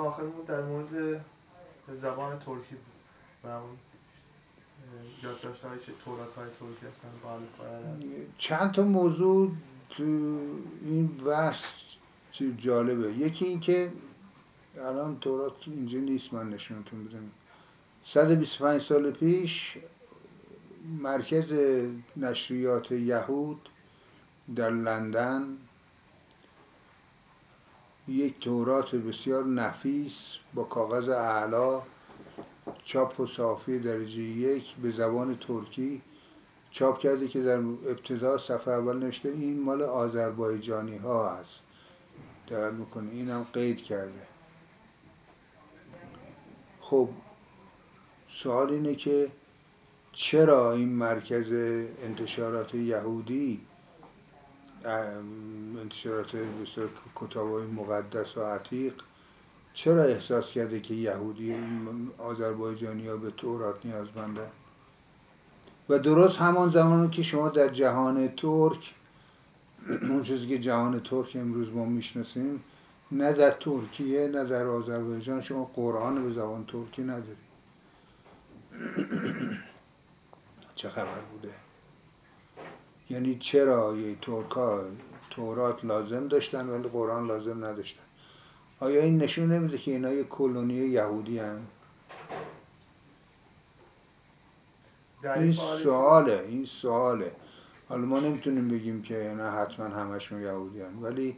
آخرمون در مورد زبان ترکی بود و اون یادداشت‌های چه تورات‌های ترکی هستن با الفبای عربی. چند تا موضوع تو این بحث جالبه. یکی این که الان تورات اینجا نیست، من نشونتون بدم. 125 سال پیش مرکز نشریات یهود در لندن یک تورات بسیار نفیس با کاغذ اعلا، چاپ و صافی درجه 1 به زبان ترکی چاپ کرده که در ابتدا صفحه اول نوشته این مال آذربایجانی ها هست. دقت میکنه اینم قید کرده. خب سوال اینه که چرا این مرکز انتشارات یهودی، انتشارات بسیار کتاب‌های مقدس و عتیق، چرا احساس کرده که یهودی آذربایجانی ها به تورات نیازمنده؟ و درست همان زمانی که شما در جهان ترک، اون چیزی که جهان ترک امروز ما میشناسیم، نه در ترکیه نه در آذربایجان شما قرآن به زبان ترکی نداری. چه خبر بوده؟ یعنی چرا یه ترکا تورات لازم داشتن ولی قرآن لازم نداشتن؟ آیا این نشون نمیده که اینا یه کلونی یهودی هن؟ این سواله. حالا ما نمیتونیم بگیم که نه حتما همشون یهودی هن، ولی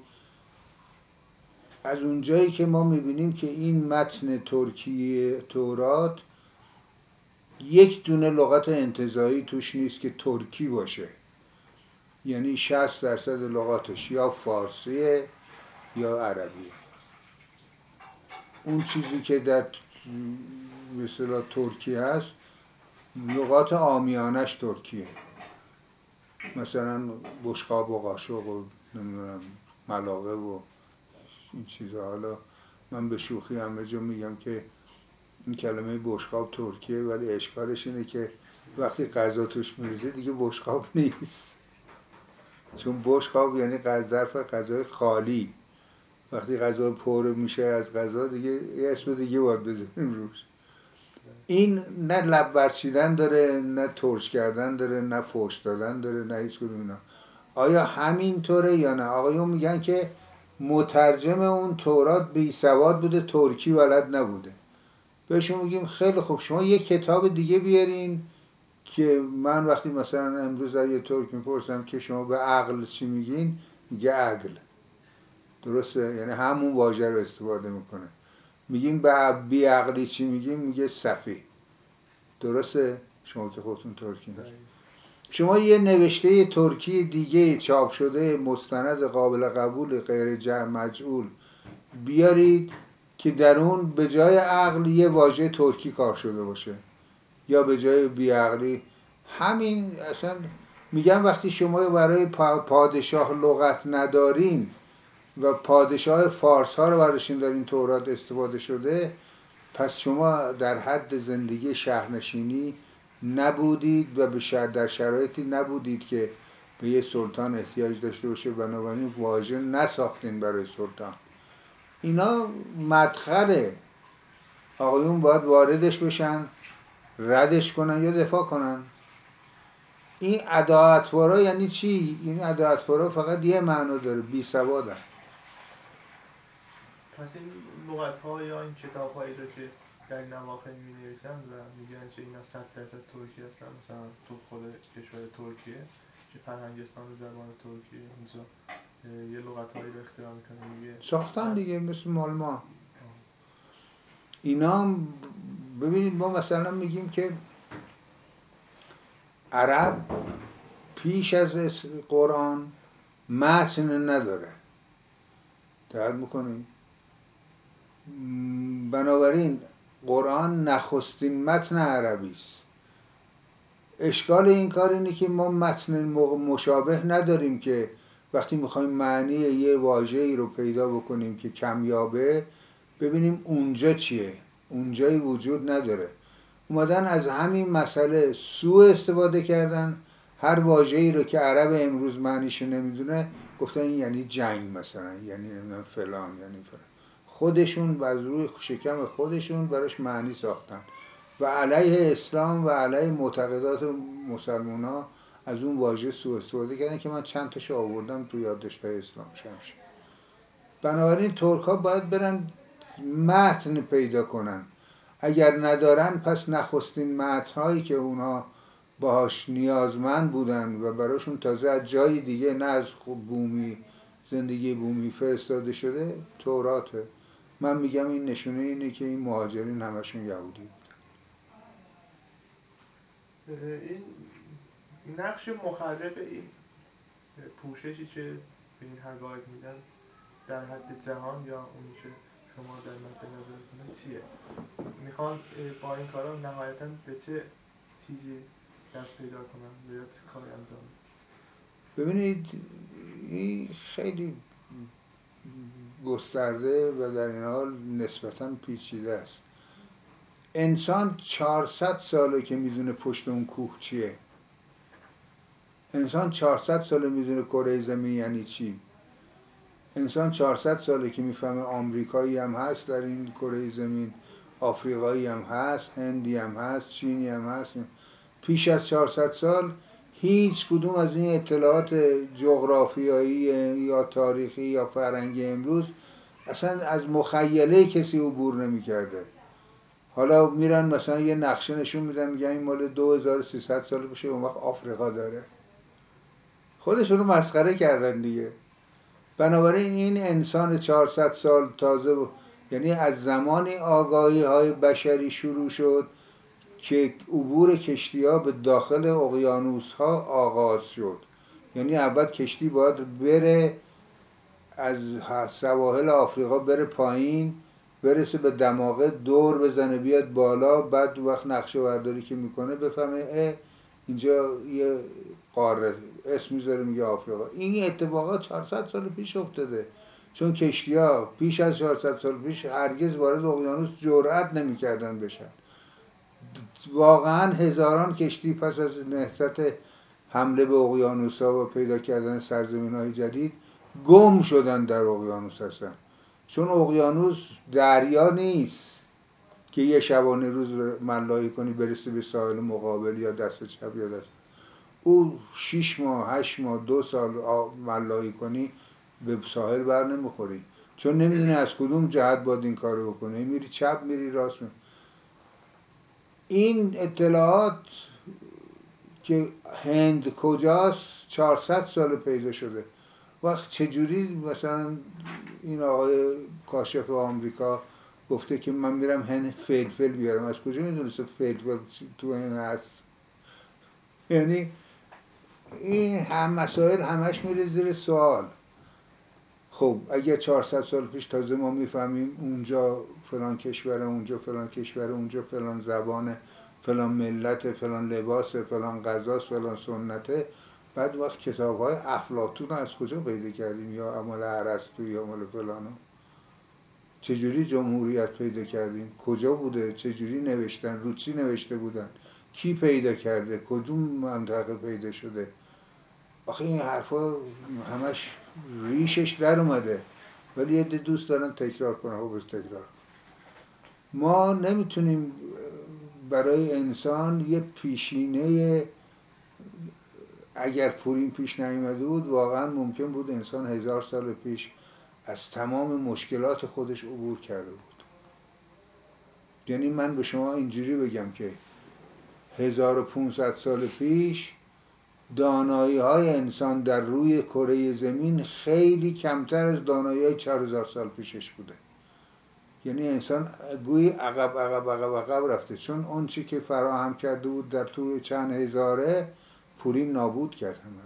از اونجایی که ما میبینیم که این متن ترکی تورات یک دونه لغت انتزاعی توش نیست که ترکی باشه، یعنی 60% لغاتش یا فارسیه یا عربیه. اون چیزی که در مثلا ترکی هست لغات عامیانش ترکیه، مثلا بشقاب و قاشق و نمیدونم ملاقه و این چیزا. حالا من به شوخی همه جا میگم که این کلمه بشقاب ترکیه، ولی اشکالش اینه که وقتی غذا توش میریزه دیگه بشقاب نیست، چون بشقاب یعنی ظرف غذای خالی. وقتی غذا پر میشه از غذا دیگه یه اسم دیگه باید بذاریم روش. این نه لب برچیدن داره، نه ترش کردن داره، نه فحش دادن داره، نه هیچ کدوم اینا. آیا همینطوره یا نه؟ آقایون میگن که مترجم اون تورات بی سواد بوده، ترکی بلد نبوده. بهشون میگیم خیلی خوب، شما یه کتاب دیگه بیارین که من وقتی مثلا امروز یه ترک میپرسم که شما به عقل چی میگین، میگه عقل. درسته؟ یعنی همون واژه رو استفاده میکنه. میگیم به بی عقلی چی میگیم، میگه سفیه. درسته؟ شما که خودتون ترکی میگید. شما یه نوشته ترکی دیگه چاپ شده مستند قابل قبول غیر جمع مجعول بیارید که در اون به جای عقل یه واژه ترکی کار شده باشه یا به جای بیعقلی. همین اصلا میگم وقتی شما برای پادشاه لغت ندارین و پادشاه فارس ها رو براشون در این تورات استفاده شده، پس شما در حد زندگی شهرنشینی نبودید و در شرایطی نبودید که به یه سلطان احتیاج داشته باشه، بنابراین واژه نساختین برای سلطان. اینا مدخله. آقایون باید واردش بشن، ردش کنن یا دفاع کنن. این اداعتوارا یعنی چی؟ این اداعتوارا فقط یه معنا داره، بی سوادن. پس این لغت‌ها یا این کتاب‌هایی رو که در این نواحی می‌نویسن و میگن که اینا 100% ترکی هستن، مثلا تو خود کشور ترکیه که فرهنگستان زبان ترکیه اونجا یه لغت‌هایی رو اختراع می‌کنن میگه ساختن دیگه، مثل مال ما. اینا ببینید ما مثلا میگیم که عرب پیش از قرآن متن نداره. دقت میکنید؟ بنابراین قرآن نخستین متن عربی است. اشکال این کار اینه که ما متن مشابه نداریم که وقتی میخوایم معنی یه واژه‌ای رو پیدا بکنیم که کمیابه، ببینیم اونجا چیه. اونجایی وجود نداره. اومدن از همین مسئله سوء استفاده کردن. هر واژه‌ای رو که عرب امروز معنیشو نمیدونه گفتن این یعنی جنگ مثلا، یعنی فلان، یعنی فلان. خودشون و از روی شکم خودشون براش معنی ساختن و علیه اسلام و علیه معتقدات مسلمان ها از اون واژه سوء استفاده کردن که من چند تاشو آوردم تو یادداشت‌های اسلام شمشیر. بنابراین ترک ها باید برن متن پیدا کنن، اگر ندارن پس نخستین متن هایی که اونا باهاش نیازمند بودن و براشون تازه از جای دیگه نه از بومی زندگی بومی فرستاده شده توراته. من میگم این نشونه اینه که این مهاجرین همشون یهودی بود. این نقش مخرب این پوششی که به این حقایق میدن در حد جهان یا اونی که شما در مد نظرتونه چیه؟ میخوان با این کارا نهایتاً به چه چیزی دست پیدا کنن و یا چه کاری انجام بدن؟ ببینید این خیلی گسترده و در این حال نسبتاً پیچیده است. انسان 400 ساله که میدونه پشت اون کوه چیه. انسان 400 ساله میدونه کره زمین یعنی چی. انسان 400 ساله که میفهمه آمریکایی هم هست در این کره زمین، آفریقایی هم هست، هندی هم هست، چینی هم هست. پیش از 400 سال هیچ کدوم از این اطلاعات جغرافیایی یا تاریخی یا فرهنگی امروز اصلا از مخیله کسی عبور نمی‌کرده. حالا میرن مثلا یه نقشه نشون میدن میگن این مال 2300 سال بشه، اون وقت آفریقا داره. خودشون رو مسخره کردن دیگه. بنابراین این انسان 400 سال تازه یعنی از زمانی آگاهی های بشری شروع شد که عبور کشتی ها به داخل اقیانوس ها آغاز شد. یعنی اول کشتی باید بره از سواحل آفریقا بره پایین، برسه به دماغه، دور بزنه بیاد بالا، بعد وقت نقشه برداری که میکنه بفهمه اینجا یه قاره اسم میذاره میگه آفریقا. این اتفاقات 400 سال پیش افتاده، چون کشتی ها پیش از 400 سال پیش هرگز وارد اقیانوس جرئت نمیکردن بشن. واقعا هزاران کشتی پس از نهضت حمله به اقیانوس ها و پیدا کردن سرزمین های جدید گم شدن در اقیانوس هستن، چون اقیانوس دریا نیست که یه شبانه روز ملایی کنی برسی به ساحل مقابل یا دست چپ یا دست. او 6 ماه 8 ماه 2 سال ملایی کنی به ساحل بر نمیخوری، چون نمیدونی از کدوم جهت باید این کارو بکنی، میری چپ میری راست میری. این اطلاعات که هند کجاست 400 سال پیدا شده. وقت چجوری مثلا این آقای کاشف آمریکا گفته که من میرم هند فلفل بیارم، از کجا میدونسته فلفل تو هند هست؟ یعنی این هم مسائل همش میره زیر سوال. خب اگر 400 سال پیش تازه ما میفهمیم اونجا فلان کشوره، اونجا فلان کشوره، اونجا فلان زبانه، فلان ملت، فلان لباس، فلان غذاست، فلان سنته، بعد وقت کتاب‌های افلاطون از کجا پیدا کردیم یا مال ارسطو یا مال فلانو؟ چجوری جمهوریت پیدا کردیم؟ کجا بوده؟ چجوری نوشتن؟ رو چی نوشته بودن؟ کی پیدا کرده؟ کدوم منطقه پیدا شده؟ آخه این حرفا همش ریشش در اومده، ولی یه دوست دارن تکرار کنن. خب تکرار ما نمیتونیم برای انسان یه پیشینه، اگر پورین پیش نیامده بود واقعا ممکن بود انسان 1000 سال پیش از تمام مشکلات خودش عبور کرده بود. یعنی من به شما اینجوری بگم که 1500 سال پیش دانایی های انسان در روی کره زمین خیلی کمتر از دانایی های 4000 سال پیشش بوده. یعنی انسان گویی عقب رفته، چون اون چی که فراهم کرده بود در طول چند هزاره پورین نابود کرد همه.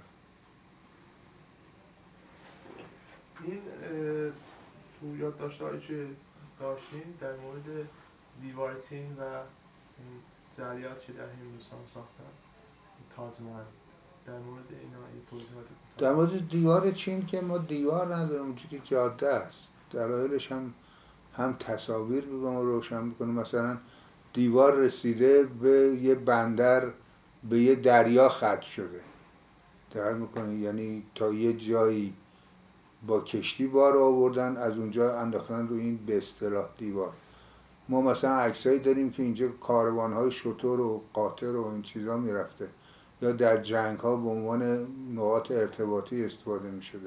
این تو یادداشت‌هایی که داشتیم در مورد دیوار چین و این جریات که در هندوستان ساختن تاج محل، در مورد اینا یه توضیحات کوتاه. در مورد دیوار چین که ما دیوار نداریم، اونجا که جاده است. دلایلش هم تصاویر به ما روشن میکنه. مثلا دیوار رسیده به یه بندر، به یه دریا ختم شده، در میکنه، یعنی تا یه جایی با کشتی بار آوردن، از اونجا انداختن رو این به اصطلاح دیوار. ما مثلا عکسایی داریم که اینجا کاروان‌های شتر و قاطر و این چیزا میرفته، یا در جنگ‌ها به عنوان نقاط ارتباطی استفاده می‌شده.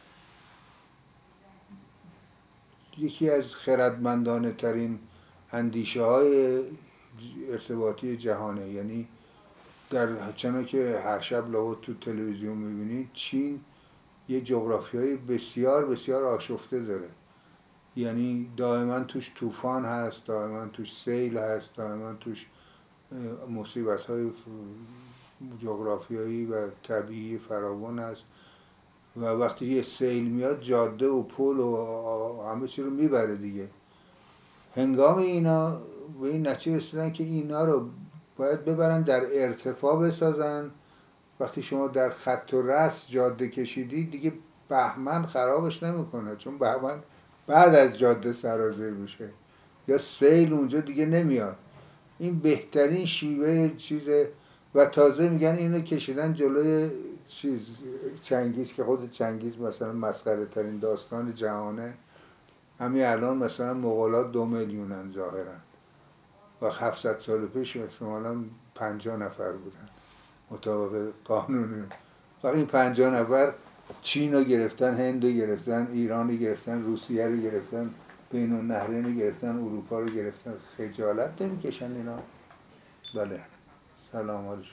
یکی از خردمندانه ترین اندیشه های ارتباطی جهانه. یعنی در چنان که هر شب لابد تو تلویزیون میبینید، چین یه جغرافیای بسیار بسیار آشفته داره. یعنی دائما توش طوفان هست، دائما توش سیل هست، دائما توش مصیبت های جغرافیایی و طبیعی فراوان هست و وقتی یه سیل میاد جاده و پل و همه چی رو میبره دیگه. هنگام اینا به این نتیجه رسیدن که اینا رو باید ببرن در ارتفاع بسازن. وقتی شما در خط و رأس جاده کشیدی دیگه بهمن خرابش نمیکنه، چون بهمن بعد از جاده سرازیر میشه یا سیل اونجا دیگه نمیاد. این بهترین شیوه چیزه و تازه میگن اینو کشیدن جلوی چنگیز، که خود چنگیز مثلا مسخره ترین داستان جهانه. همین الان مثلا مغولات 2 میلیونن ظاهرا و 700 سال پیش احتمالا 50 نفر بودن مطابق قانون. و این 50 نفر چین رو گرفتن، هند رو گرفتن، ایران رو گرفتن، روسیه رو گرفتن، بین النهرین رو گرفتن، اروپا رو گرفتن. خجالت نمیکشن اینا؟ بله. سلام علیکم.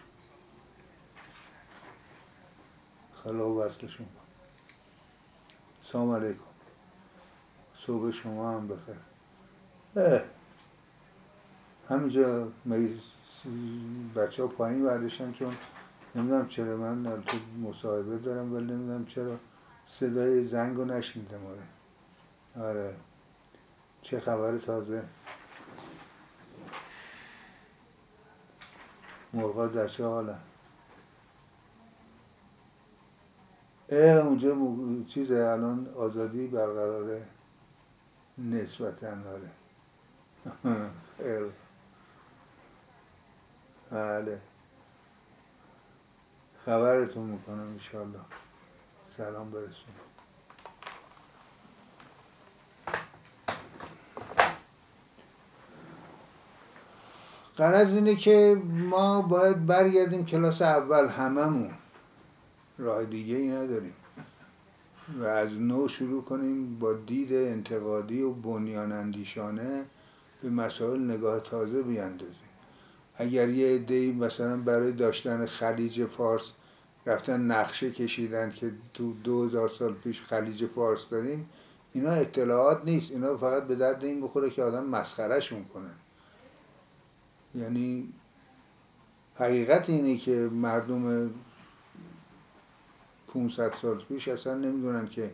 خلا و وصلشون. سلام علیکم. صبح شما هم بخیر. همینجا بچه ها پایین بردشن، چون نمیدونم چرا من تو مصاحبه دارم ولی نمیدونم چرا صدای زنگ رو نشنیدم. آره. چه خبر تازه؟ مرغا در چه حالن؟ اونجا چیزه الان آزادی برقراره نسبتاً. آره. بله. خبرتون میکنم انشالله. سلام برسون. غرض اینه که ما باید برگردیم کلاس اول، هممون راه دیگه ای نداریم و از نو شروع کنیم با دید انتقادی و بنیان اندیشانه به مسائل نگاه تازه بیاندازیم. اگر یه عده‌ای مثلا برای داشتن خلیج فارس رفتن نقشه کشیدن که تو 2000 سال پیش خلیج فارس داریم، اینا اطلاعات نیست، اینا فقط به درد این بخوره که آدم مسخرهشون کنه. یعنی حقیقت اینه که مردم 500 سال پیش اصلا نمیدونن که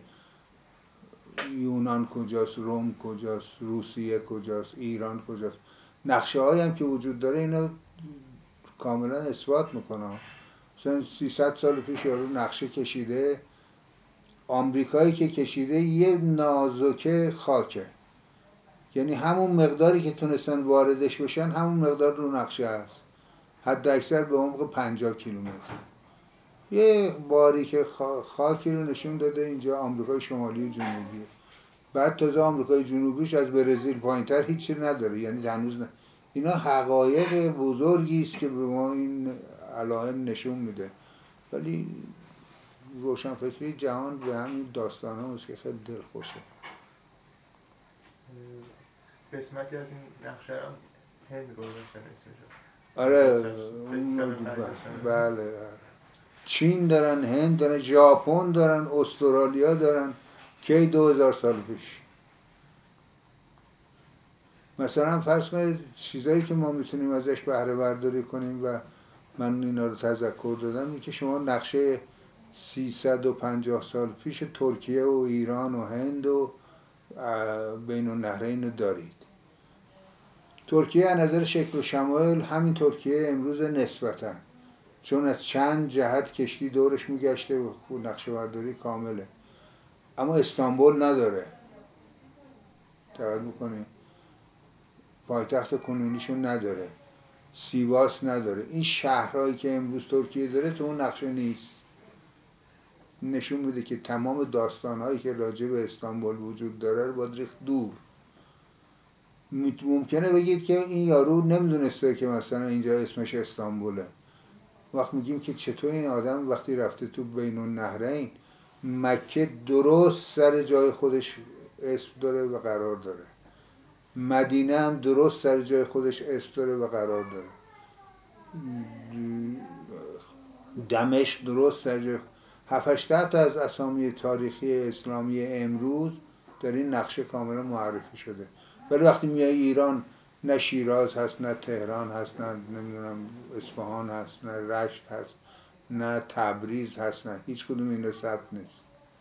یونان کجاست، روم کجاست، روسیه کجاست، ایران کجاست. نقشه هایی هم که وجود داره اینا کاملا اثبات میکنه. مثلا 300 سال پیش یارو نقشه کشیده، آمریکایی که کشیده یه نازوکه خاکه، یعنی همون مقداری که تونستن واردش بشن همون مقدار رو نقشه هست، حد اکثر به عمق 50 کیلومتر. یه باریک خاکی رو نشون داده اینجا آمریکای شمالی و جنوبی. بعد تازه آمریکای جنوبیش از برزیل پایینتر هیچی نداره، یعنی هنوز اینا حقایق بزرگی است که به ما این علائم نشون میده. ولی روشنفکری جهان به همین داستان هاست که خیلی دلخوشه. قسمتی از این نقشه هم هند گذاشتن اسمشو. آره. بله. چین دارن، هند دارن، ژاپن دارن، استرالیا دارن. کی 2000 سال پیش. مثلا فرض کنید چیزایی که ما میتونیم ازش بهره برداری کنیم و من اینا رو تذکر دادم، این که شما نقشه 350 سال پیش ترکیه و ایران و هند و بین النهرین رو دارید. ترکیه از نظر شکل و شمایل همین ترکیه امروز نسبتاً، چون از چند جهت کشتی دورش میگشته و نقشه برداری کامله. اما استانبول نداره، توجه میکنی؟ پایتخت کنونیشون نداره، سیواس نداره. این شهرهایی که امروز ترکیه داره تو اون نقشه نیست. نشون میده که تمام داستانهایی که راجع به استانبول وجود داره رو باید ریخت دور. ممکنه بگید که این یارو نمیدونسته که مثلا اینجا اسمش استانبوله. وقت میگیم که چطور این آدم وقتی رفته تو بین النهرین، مکه درست سر جای خودش اسم داره و قرار داره، مدینه هم درست سر جای خودش اسم داره و قرار داره، دمشق درست سر جای 7-8 تا از اسامی تاریخی اسلامی امروز در این نقشه کاملا معرفی شده. ولی وقتی میای ایران نه شیراز هست، نه تهران هست، نه نمیدونم اصفهان هست، نه رشت هست، نه تبریز هست، نه هیچ کدوم این ثبت نیست.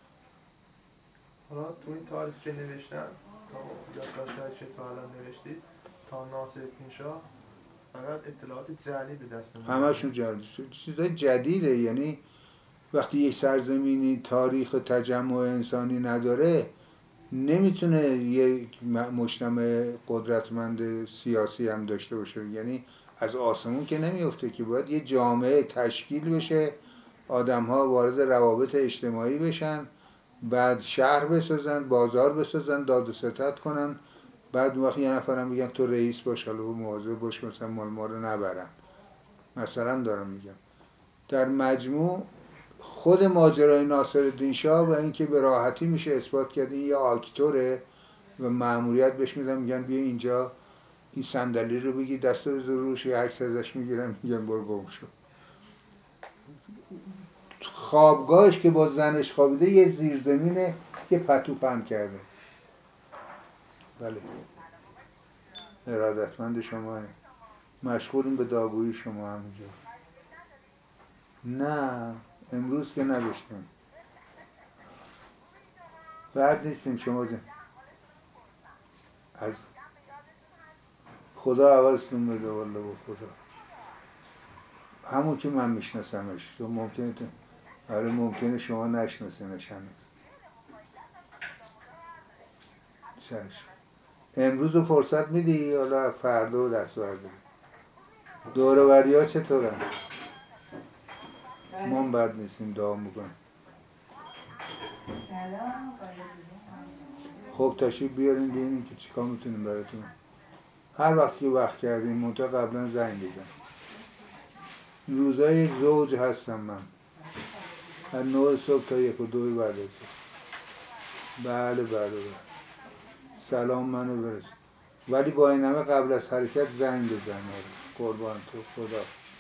حالا تو این تاریخ که نوشتن تا یادداشت‌هایی که تا الان نوشتید تا ناصرالدین شاه فقط اطلاعات جعلی به دست میاد. همشون جدید، چیزای جدیده. یعنی وقتی یک سرزمینی تاریخ تجمع انسانی نداره، نمیتونه یک مجتمع قدرتمند سیاسی هم داشته باشه. یعنی از آسمون که نمیفته، که باید یه جامعه تشکیل بشه، آدم ها وارد روابط اجتماعی بشن، بعد شهر بسازن، بازار بسازن، داد و ستد کنن، بعد وقتی یه نفرم میگن تو رئیس باش، حالا مواظب باش مثلا مال ما رو نبرن، مثلا دارم میگم. در مجموع خود ماجرای ناصرالدین شاه و اینکه به راحتی میشه اثبات کرد این یه آکتوره و مأموریت بهش میدن، میگن بیا اینجا این صندلی رو بگی دست بذار روش، یه عکس ازش میگیرن میگن برو گم شو. خوابگاهش که با زنش خوابیده یه زیرزمینه که پتو پهن کرده. بله، ارادتمند شما، مشغولیم به داغویی شما همینجا. نه امروز که نداشتیم، بعد نیستیم. شما از خدا عوضتون بده، والله با خدا همون که من میشناسمش. تو ممکنه ممکنه شما نشناسینش هنوز. چشم. امروز رو فرصت میدی حالا فردا و دست برداری؟ دوروبری ها چطورن؟ ما هم بد نیستیم، دعا میکنم. خب تشریف بیاریم ببینیم که چیکار میتونیم براتون. هر وقت که وقت کردیم، منتها قبلا زنگ بزن. روزای زوج هستم من، از 9 صبح تا 1 و 2 بعد از ظهر. بله. سلام منو برس، ولی با این همه قبل از حرکت زنگ بزن. قربان تو خدا.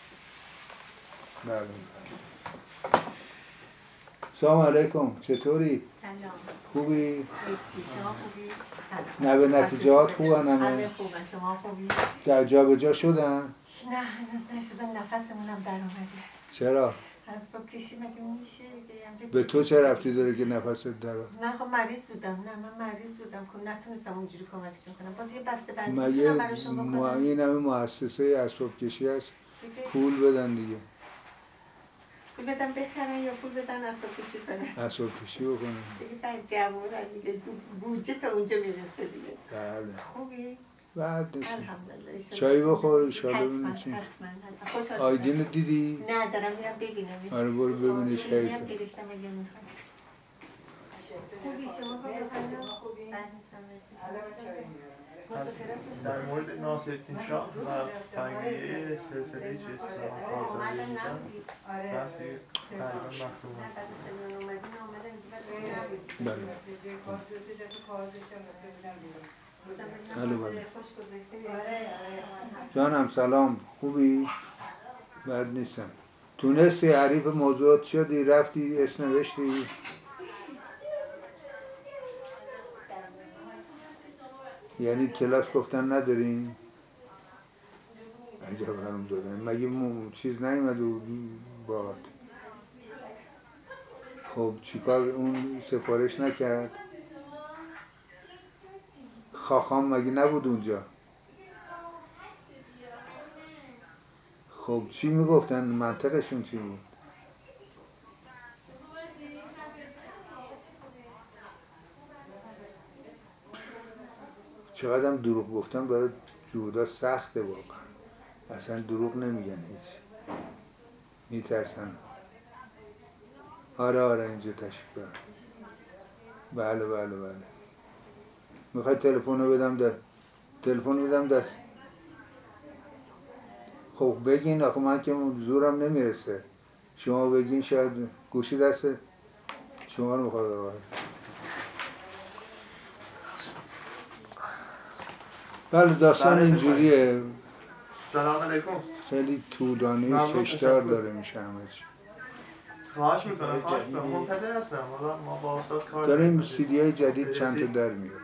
بله. سلام علیکم، چطوری؟ سلام. خوبی؟ مرسی. شما خوبی؟ نه به نتیجات خوبن همه؟ همه خوبن. شما خوبی؟ در جا به جا شدن؟ نه هنوز نشدن، نفسمونم در اومده. چرا؟ اسباب کشی مگه میشه دیگه؟ به تو چه ربطی داره که نفست در؟ نه خب مریض بودم. نه من مریض بودم که نتونستم اونجوری کمکشون کنم. باز یه بسته بندی مگه میتونم براشون بکنم. این همه مؤسسه اسباب کشی هست، دیگه پول بدن دیگه. پول بدن بخرن یا پول بدن اسباب کشی کنن؟ اسباب کشی بکنن دیگه بر جوونن دیگه، بودجه تا اونجا میرسه دیگه. بله. خوبی؟ بعد الحمدلله. چای بخور ایشالا حتما ببینیم چی. خوشحال شدم. آیدین رو دیدی؟ نه دارم میرم ببینم. آره برو ببینی شیرینی چای هم کن. گرفتم اگه میخواد. خوبی شما خوبی؟ در مورد ناصرالدین شاه و تنگیه سلسله اصلاحات آزادی ایران بحثی تقریبا مختوم است. بله. بله. جانم سلام، خوبی؟ بد نیستم. تونستی حریف موضوعات شدی، رفتی اسم نوشتی؟ یعنی کلاس گفتن ندارین؟ عجب هم دادن. مگه چیز نیومده با خب چیکار اون سفارش نکرد؟ خاخام مگه نبود اونجا؟ خب چی میگفتن؟ منطقشون چی بود؟ چقدر هم دروغ گفتن برای جهودا سخته واقعا. اصلا دروغ نمیگن، هیچ میترسن. آره اینجا تشریف دارم. بله. میخوای تلفن رو بدم دست؟ تلفن رو بدم دست. خب بگین، آخه من که زورم نمیرسه. شما بگین، شاید گوشی دست شما رو میخواد ببرد. بله داستان بله، اینجوریه، سلام علیکم. خیلی طولانی و ممنون، کشدار تشکر. داره میشه همه چی. خواهش میکنم منتظر هستم. حالا ما با استاد کار داریم سیدی های جدید چند تا برسید. در میاریم.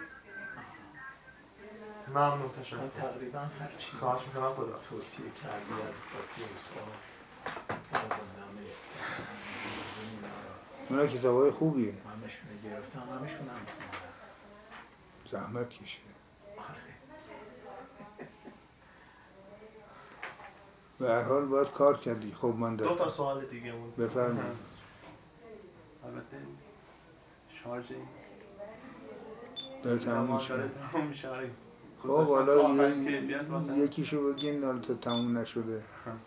ممنون، تشکر. تقریبا هر چی خواهش میکنم. خدا توصیه کردی از پاپیوس ها لازم است. اونا کتاب های خوبیه، همشونه گرفتم، همشون هم خوندم. زحمت کشیده. به هر حال باید کار کردی. خب من دو تا دارم سوال دیگه بود. بفرمایید. البته شارژ داره تموم میشه. تموم میشه. خب حالا یکیشو بگین، حالا تا تموم نشده.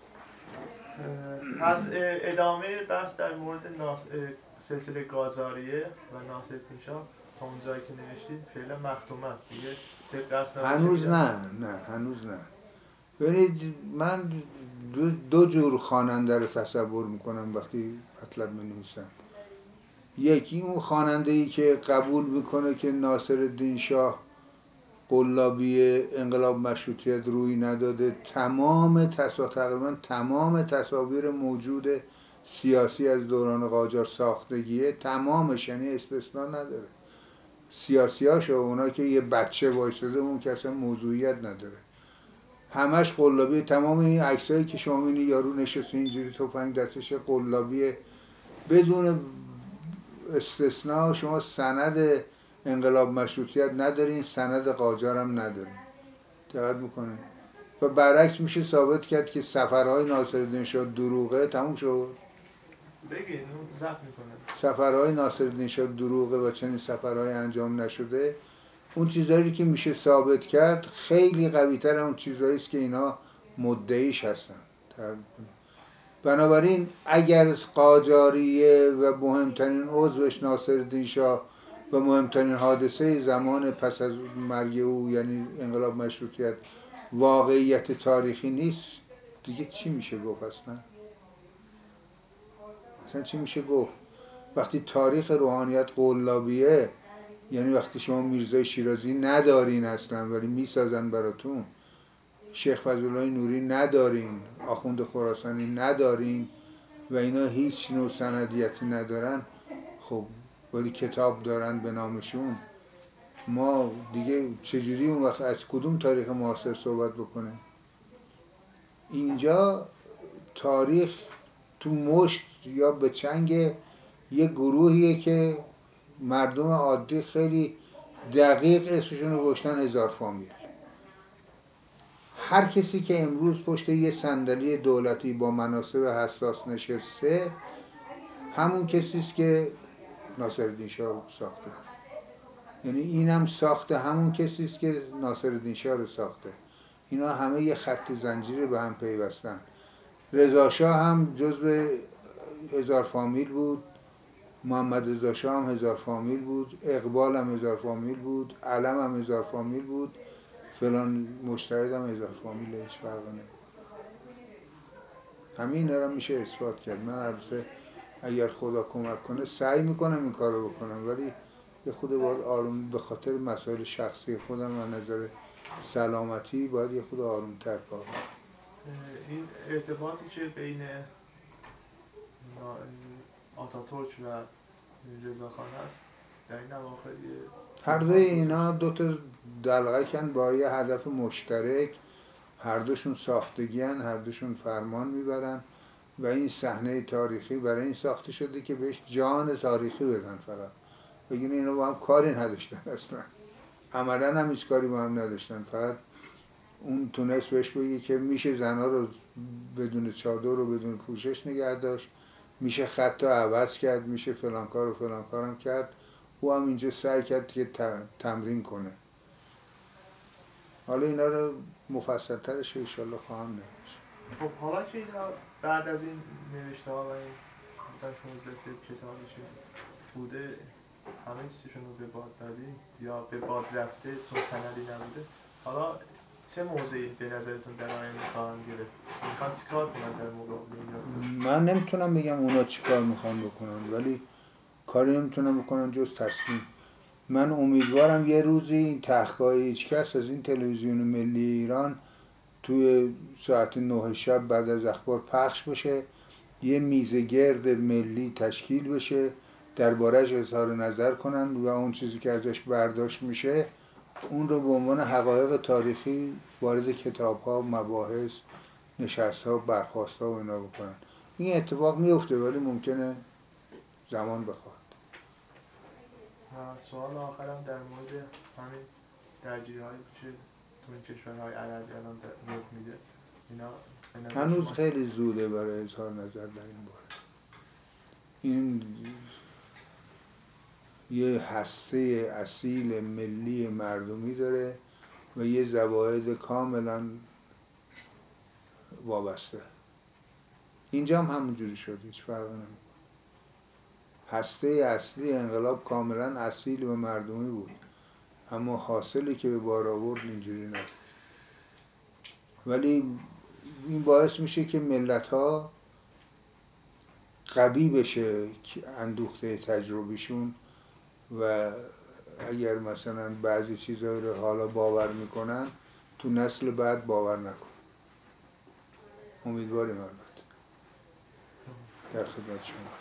پس ادامه بحث در مورد سلسله گازاریه و ناصرالدین شاه تا اون جایی که نوشتید فعلا مختوم است دیگه. طبق اسنادی که هنوز میگم. نه هنوز نه. ببینید من دو جور خواننده رو تصور میکنم وقتی مطلب می‌نویسم. یکی اون خواننده ای که قبول میکنه که ناصرالدین شاه قلابی انقلاب مشروطیت روی نداده، تقریبا تمام تصاویر موجود سیاسی از دوران قاجار ساختگیه، تمامش، یعنی استثنا نداره. سیاسی هاشو، اونا که یه بچه وایساده اون که اصلا موضوعیت نداره، همش قلابی. تمام این عکسایی که شما می‌بینید یارو نشسته اینجوری تفنگ دستش قلابی، بدون استثناء. شما سند انقلاب مشروطیت ندارین، سند قاجار هم ندارین. دقت میکنه. و برعکس میشه ثابت کرد که سفرهای ناصرالدین شاه دروغه. تموم شد. بگین اون ضبط میکنه. سفرهای ناصرالدین شاه دروغه و چنین سفرهای انجام نشده. اون چیزهایی که میشه ثابت کرد خیلی قوی‌تر اون چیزهایی است که اینا مدعیش هستن. بنابراین اگر قاجاریه و مهمترین عضوش ناصرالدین شاه و مهمترین حادثه زمان پس از مرگ او یعنی انقلاب مشروطیت واقعیت تاریخی نیست، دیگه چی میشه گفت اصلا چی میشه گفت؟ وقتی تاریخ روحانیت قلابیه، یعنی وقتی شما میرزای شیرازی ندارین اصلا ولی میسازن براتون، شیخ فضلالله نوری ندارین، آخوند خراسانی ندارین و اینا هیچ نوع سندیتی ندارن، خب ولی کتاب دارن به نامشون، ما دیگه چجوری اون وقت از کدوم تاریخ معاصر صحبت بکنه؟ اینجا تاریخ تو مشت یا به چنگ یه گروهیه که مردم عادی خیلی دقیق اسمشون رو گذاشتن 1000 فامیل. هر کسی که امروز پشت یه صندلی دولتی با مناصب حساس نشسته همون کسی است که ناصرالدین شاه ساخته. یعنی اینم ساخته همون کسی است که ناصرالدین شاه رو ساخته. اینا همه یه خط زنجیره به هم پیوستن. رضا شاه هم جزو 1000 فامیل بود، محمد رضا شاه هم 1000 فامیل بود، اقبال هم 1000 فامیل بود، علم هم 1000 فامیل بود، فلان مجتهد هم 1000 فامیل. هیچ فرقی نمیکنه. همین رو میشه اثبات کرد. من البته اگر خدا کمک کنه سعی میکنم این کارو بکنم، ولی یه خود باید آروم، به خاطر مسائل شخصی خودم و نظر سلامتی باید یه خود آرومتر کار کنم. این ارتباطی که بین آتاتورک و رضاخان هست در این اواخر هر دوی اینا دو تا دلغکن با یه هدف مشترک، هر دوشون ساختگی هن، هر دوشون فرمان میبرن و این صحنه تاریخی برای این ساخته شده که بهش جان تاریخی بدن. فقط بگین اینا با هم کاری نداشتن اصلا، عملا هم هیچ کاری با هم نداشتن. فقط اون تونست بهش بگی که میشه زنها رو بدون چادر و بدون پوشش نگه داشت، میشه خط رو عوض کرد، میشه فلان کار و فلان کارم کرد. او هم اینجا سعی کرد که تمرین کنه. حالا اینا رو مفصل ترش انشالله خواهم نوشت. خب حالا که اینا بعد از این نوشته ها و این گفتن 16 کتابشون بوده همه چیزشون رو به باد دادی یا به باد رفته چون سندی نبوده، حالا چه موضعی به نظرتون در آینده خواهم گرفت؟ میخوان چیکار کنن در مقابل این؟ من نمیتونم بگم اونا چی کار میخوان بکنن، ولی کاری نمیتونم بکنن جز تسلیم. من امیدوارم یه روزی این تحقیقات هیچکس از این تلویزیون ملی ایران توی ساعت 9 شب بعد از اخبار پخش بشه، یه میزه گرد ملی تشکیل بشه، درباره‌اش اظهار نظر کنن و اون چیزی که ازش برداشت میشه اون رو به عنوان حقایق تاریخی وارد کتاب‌ها، مباحث، نشست‌ها، برخاست‌ها و اینا بکنن. این اتفاق میفته ولی ممکنه زمان بخواد. و سوال آخرم در مورد همین درگیری‌هایی که تو این کشورهای عربی الان رخ میده، اینا به نظر هنوز شما- خیلی زوده برای اظهار نظر در این باره. این یه هسته اصیل ملی مردمی داره و یه ضوابط کاملا وابسته. اینجا هم همونجوری شد، هیچ فرقی نمیکنه. هسته اصلی انقلاب کاملا اصیل و مردمی بود، اما حاصلی که به بار آورد اینجوری نبود. ولی این باعث میشه که ملت‌ها قوی بشه که اندوخته تجربیشون و اگر مثلا بعضی چیزها رو حالا باور میکنن تو نسل بعد باور نکن. امیدواریم البته. در خدمت شما.